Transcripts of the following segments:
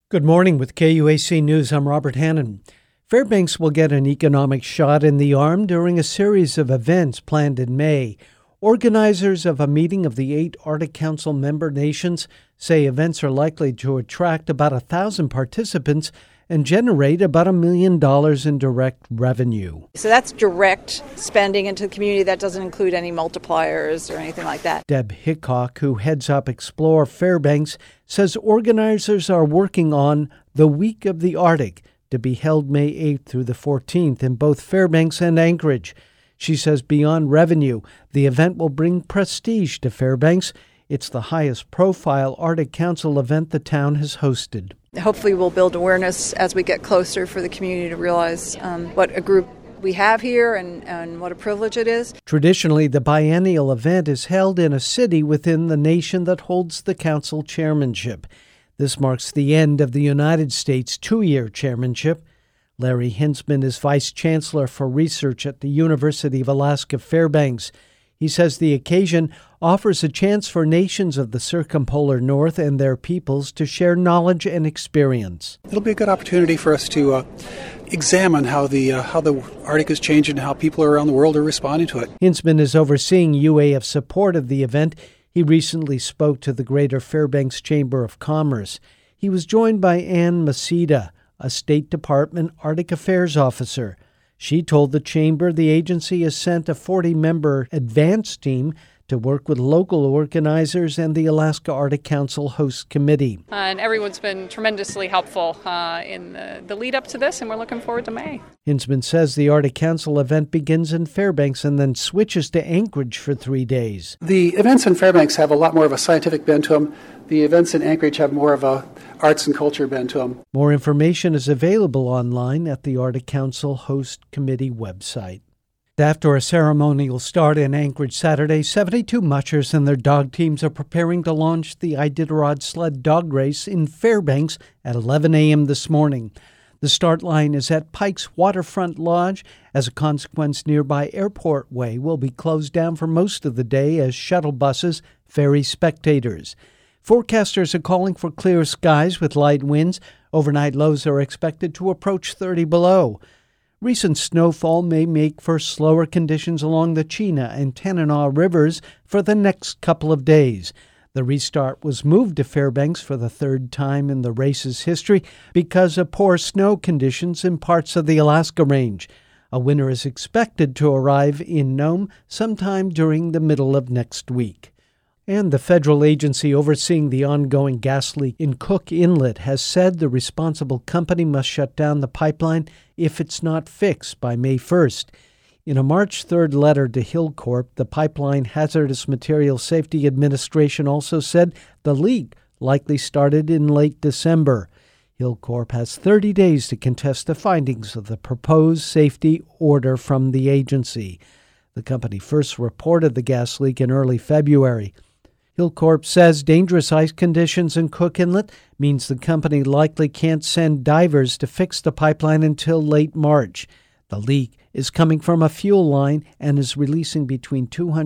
Good morning with KUAC News. I'm Robert Hannon. Fairbanks will get an economic shot in the arm during a series of events planned in May. Organizers of a meeting of the 8 Arctic Council member nations say events are likely to attract about 1,000 participants and generate about $1 million in direct revenue. So that's direct spending into the community. That doesn't include any multipliers or anything like that. Deb Hickok, who heads up Explore Fairbanks, says organizers are working on the Week of the Arctic to be held May 8th through the 14th in both Fairbanks and Anchorage. She says beyond revenue, the event will bring prestige to Fairbanks. It's the highest profile Arctic Council event the town has hosted. Hopefully we'll build awareness as we get closer for the community to realize what a group we have here and what a privilege it is. Traditionally, the biennial event is held in a city within the nation that holds the council chairmanship. This marks the end of the United States' 2-year chairmanship. Larry Hintzman is Vice Chancellor for Research at the University of Alaska Fairbanks. He says the occasion offers a chance for nations of the circumpolar North and their peoples to share knowledge and experience. It'll be a good opportunity for us to examine how the Arctic is changing and how people around the world are responding to it. Hintzman is overseeing UAF support of the event. He recently spoke to the Greater Fairbanks Chamber of Commerce. He was joined by Ann Masida, a State Department Arctic Affairs officer. She told the chamber the agency has sent a 40-member advance team to work with local organizers and the Alaska Arctic Council Host Committee. And everyone's been tremendously helpful in the lead up to this, and we're looking forward to May. Hintzman says the Arctic Council event begins in Fairbanks and then switches to Anchorage for 3 days. The events in Fairbanks have a lot more of a scientific bent to them. The events in Anchorage have more of a arts and culture bent to them. More information is available online at the Arctic Council Host Committee website. After a ceremonial start in Anchorage Saturday, 72 mushers and their dog teams are preparing to launch the Iditarod Sled Dog Race in Fairbanks at 11 a.m. this morning. The start line is at Pike's Waterfront Lodge. As a consequence, nearby Airport Way will be closed down for most of the day as shuttle buses ferry spectators. Forecasters are calling for clear skies with light winds. Overnight lows are expected to approach 30 below. Recent snowfall may make for slower conditions along the Chena and Tanana rivers for the next couple of days. The restart was moved to Fairbanks for the 3rd time in the race's history because of poor snow conditions in parts of the Alaska Range. A winner is expected to arrive in Nome sometime during the middle of next week. And the federal agency overseeing the ongoing gas leak in Cook Inlet has said the responsible company must shut down the pipeline if it's not fixed by May 1st. In a March 3rd letter to Hilcorp, the Pipeline Hazardous Materials Safety Administration also said the leak likely started in late December. Hilcorp has 30 days to contest the findings of the proposed safety order from the agency. The company first reported the gas leak in early February. Hilcorp says dangerous ice conditions in Cook Inlet means the company likely can't send divers to fix the pipeline until late March. The leak is coming from a fuel line and is releasing between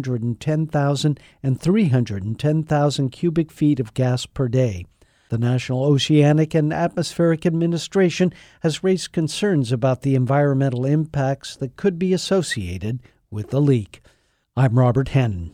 210,000 and 310,000 cubic feet of gas per day. The National Oceanic and Atmospheric Administration has raised concerns about the environmental impacts that could be associated with the leak. I'm Robert Hannon.